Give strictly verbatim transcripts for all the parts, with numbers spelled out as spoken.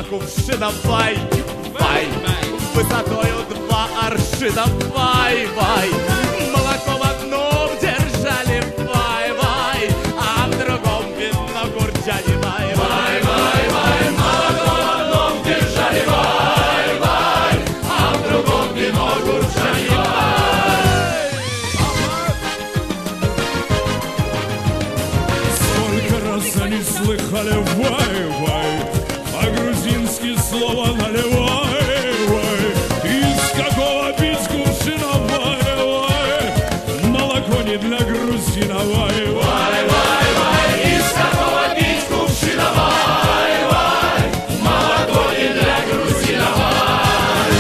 кувшина, вай, вай, высотою два аршина, вай, вай. Молоко в одном держали, вай, вай, а в другом вино курчане, вай, вай, вай, вай. Молоко в одном держали, вай, вай, а в другом вино курчане, вай. Сколько раз они слыхали вай, вай, а грузинские слова наливай, вай. Из какого пить кувшина, вай, вай, молоко не для грузина, вай, вай, вай, вай. Из какого пить кувшина, вай, вай, молоко не для грузина, вай.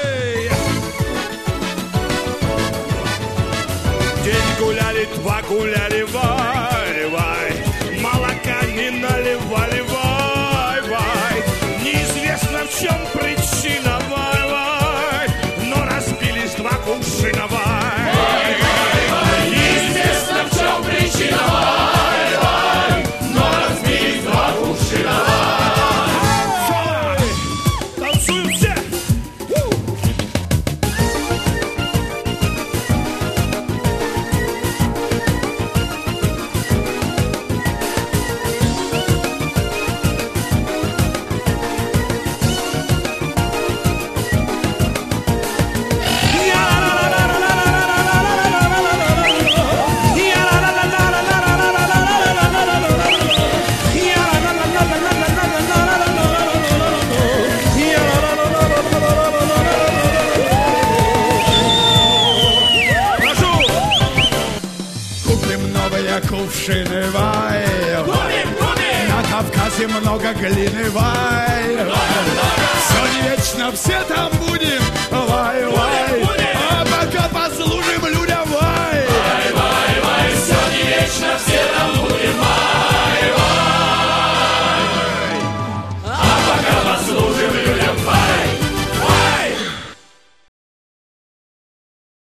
День гуляли, два гуляли, вай, вай, молока не наливали, вай, вай. Неизвестно, в чем причина, вай, вай, но разбились два кувшина, вай, вай, вай. Неизвестно, в чем причина, вай, вай, но разбились два кувшина, вай. Танцуем все! Купим новые кувшины, вай, вай. На Кавказе много глины, вай, вай. Все не вечно, все там будет.